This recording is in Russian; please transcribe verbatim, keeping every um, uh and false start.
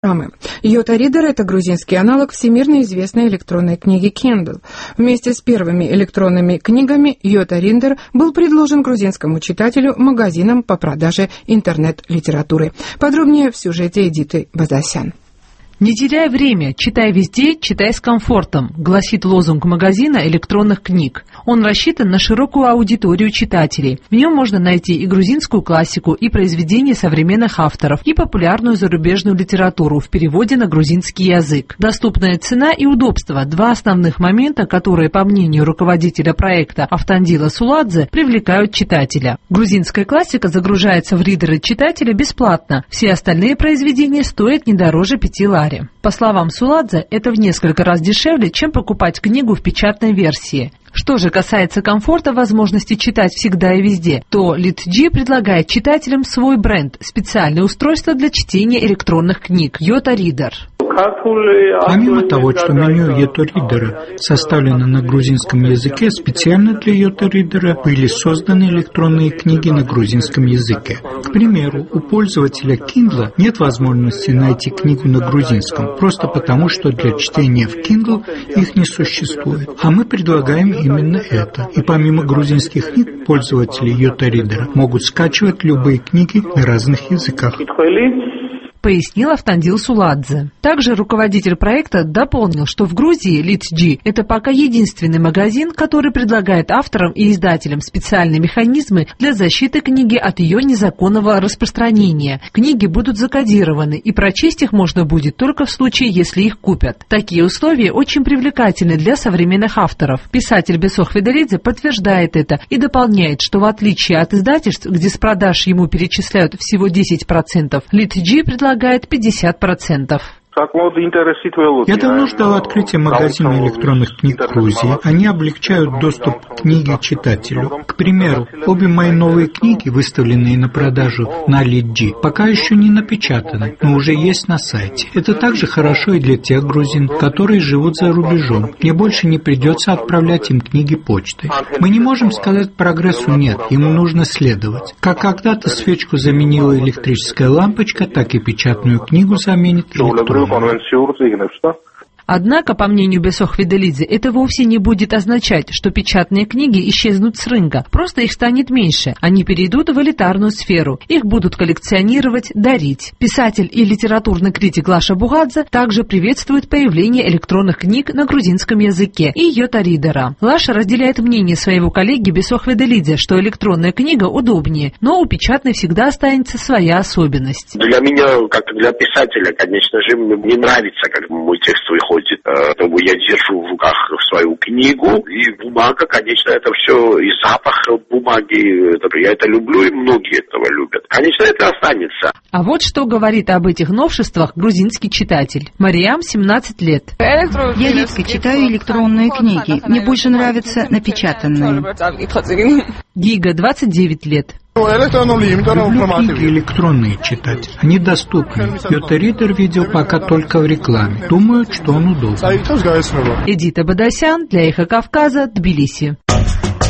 Йота Ридер — это грузинский аналог всемирно известной электронной книги Kindle. Вместе с первыми электронными книгами Йота Ридер был предложен грузинскому читателю магазинам по продаже интернет-литературы. Подробнее в сюжете Эдиты Бадасян. «Не теряй время, читай везде, читай с комфортом», гласит лозунг магазина электронных книг. Он рассчитан на широкую аудиторию читателей. В нем можно найти и грузинскую классику, и произведения современных авторов, и популярную зарубежную литературу в переводе на грузинский язык. Доступная цена и удобство – два основных момента, которые, по мнению руководителя проекта Автандила Суладзе, привлекают читателя. Грузинская классика загружается в ридеры читателя бесплатно. Все остальные произведения стоят не дороже пяти лари. По словам Суладзе, это в несколько раз дешевле, чем покупать книгу в печатной версии. Что же касается комфорта, возможности читать всегда и везде, то Литджи предлагает читателям свой бренд – специальное устройство для чтения электронных книг – Йота Ридер. Помимо того, что меню Йота Ридера составлено на грузинском языке, специально для Йота Ридера были созданы электронные книги на грузинском языке. К примеру, у пользователя Kindle нет возможности найти книгу на грузинском, просто потому, что для чтения в Kindle их не существует. А мы предлагаем именно это. И помимо грузинских книг, пользователи Йота Ридера могут скачивать любые книги на разных языках, пояснил Автандил Суладзе. Также руководитель проекта дополнил, что в Грузии Литджи – это пока единственный магазин, который предлагает авторам и издателям специальные механизмы для защиты книги от ее незаконного распространения. Книги будут закодированы, и прочесть их можно будет только в случае, если их купят. Такие условия очень привлекательны для современных авторов. Писатель Бесох Фиделидзе подтверждает это и дополняет, что в отличие от издательств, где с продаж ему перечисляют всего десять процентов, Литджи предлагает пятьдесят процентов. Я давно ждал открытия магазина электронных книг в Грузии. Они облегчают доступ к книге читателю. К примеру, обе мои новые книги, выставленные на продажу на Литджи, пока еще не напечатаны, но уже есть на сайте. Это также хорошо и для тех грузин, которые живут за рубежом. Мне больше не придется отправлять им книги почтой. Мы не можем сказать прогрессу нет, ему нужно следовать. Как когда-то свечку заменила электрическая лампочка, так и печатную книгу заменит электронную. Однако, по мнению Бесох Фиделидзе, это вовсе не будет означать, что печатные книги исчезнут с рынка. Просто их станет меньше. Они перейдут в элитарную сферу. Их будут коллекционировать, дарить. Писатель и литературный критик Лаша Бугадзе также приветствует появление электронных книг на грузинском языке и Йота Ридера. Лаша разделяет мнение своего коллеги Бесох Фиделидзе, что электронная книга удобнее, но у печатной всегда останется своя особенность. Для меня, как для писателя, конечно же, мне нравится, как мой текст выходит. Поэтому я держу в руках свою книгу, и бумага, конечно, это все, и запах бумаги, это, я это люблю, и многие этого любят. Конечно, это останется. А вот что говорит об этих новшествах грузинский читатель. Мариам, семнадцать лет. Я редко читаю электронные книги, мне больше нравятся напечатанные. Гига, двадцать девять лет. Люблю книги электронные читать. Они доступны. Йота Ридер видел пока только в рекламе. Думаю, что он удобен. Эдита Бадасян для Эхо Кавказа, Тбилиси.